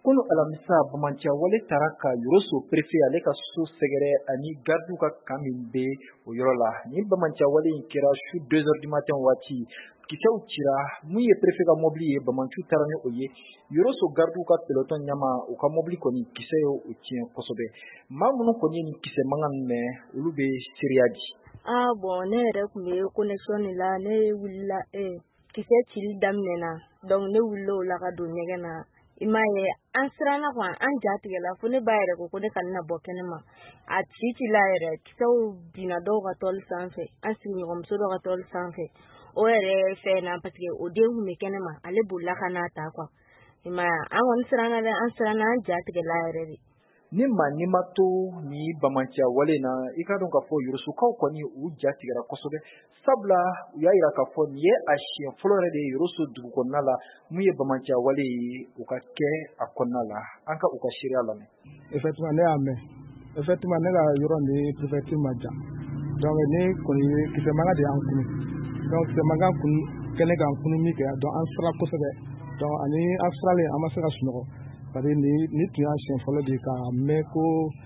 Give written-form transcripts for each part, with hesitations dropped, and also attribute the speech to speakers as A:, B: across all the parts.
A: Kunu alamisa Bamantia wale taraka yoroso préfet ale ka so sɛgɛrɛ ani gardu ka kan min bɛ o yɔrɔ la. Ni Bamantia wale in kɛra su 2 heures du matin waati. Kisɛw cira mun ye préfet ka mobili ye Bamantu taara ni o ye. Yoroso gardu ka peloton ɲama u ka mobili kɔni kisɛ ye o tiɲɛ kosɛbɛ. Maa minnu kɔni ye nin kisɛ mankan mɛn olu bɛ seereya di.
B: Bon ne yɛrɛ kun bɛ connexion de la ne wulila kisɛ cili daminɛna donc ne wulila o la ka don ɲɛgɛn na. I m'a ye an siranna quoi an ja tigɛla fo ne ba yɛrɛ ko ne ka na bɔ kɛnɛma a ci la yɛrɛ kisɛw binna dɔw ka tɔli sanfɛ an sigiɲɔgɔnmuso dɔ ka tɔli sanfɛ o yɛrɛ fɛn na parce que o den kun bɛ kɛnɛma ale bolila ka n'a ta quoi i m'a ye an kɔni siranna dɛ an siranna an ja tigɛla yɛrɛ de.
A: Ni ma to ni Bamantia wale na i ka dɔn ka fɔ Yorosokaw kɔni u ja tigɛra kosɛbɛ sabula u y'a yira ka fɔ nin ye a siɲɛ fɔlɔ yɛrɛ de ye Yoroso dugu kɔnɔna la mun ye Bamantia wale ye u ka kɛ a kɔnɔna la an ka u ka seereya lamɛn.
C: Effectivement ne y'a mɛn effectivement ne ka yɔrɔ ni préfecture ma jan donc ne kɔni ye kisɛ mankan de y'an kunu donc kisɛ mankan kun kɛnɛ kan kunu min kɛ donc an sira kosɛbɛ donc ani an siralen an ma se ka sunɔgɔ parce que ni tun y'a siɲɛ fɔlɔ de ka mɛn ko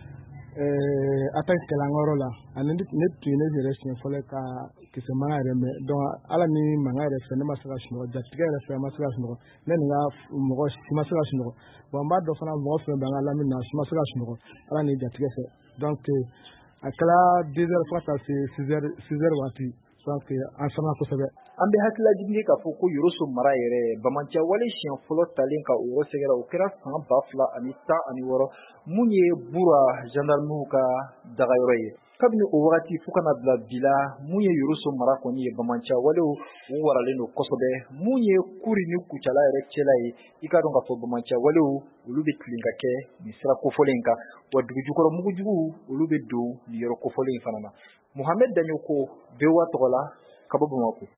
C: attaque kɛla an ka yɔrɔ la ani ne tun ye ne yɛrɛ siɲɛ fɔlɔ ka kisɛ mankan yɛrɛ mɛn donc ala ni mankan yɛrɛ fɛ ne ma se ka sunɔgɔ jatigɛ yɛrɛ fɛ ma se ka sunɔgɔ ne ni n ka mɔgɔ si ma se ka sunɔgɔ bon n b'a dɔn fana mɔgɔ fɛn bɛ an ka lamɛn na si ma se ka sunɔgɔ ala ni jatigɛ fɛ donc a kɛla 2 heures fo ka taa se 6 heures waati donc an siranna kosɛbɛ.
A: An bɛ hakililajigin k'a fɔ ko Yoroso mara yɛrɛ Bamantia wale siɲɛ fɔlɔ talen ka o yɔrɔ sɛgɛrɛ o kɛra san 2016 mun ye Bura gendarmew ka dagayɔrɔ ye. Kabini o wagati fo kana bila bi la mun ye Yoroso mara kɔni ye Bamantia walew u waralen don kosɛbɛ mun ye kuri ni kucala yɛrɛ cɛla ye i ka dɔn ka fɔ Bamantia walew olu bɛ tilen ka kɛ nin sira kofɔlen in kan wa dugujukɔrɔ mugujugu olu bɛ don nin yɔrɔ kofɔlen in fana na. Mohamed Daɲoko VOA tɔgɔ la ka bɔ Bamako.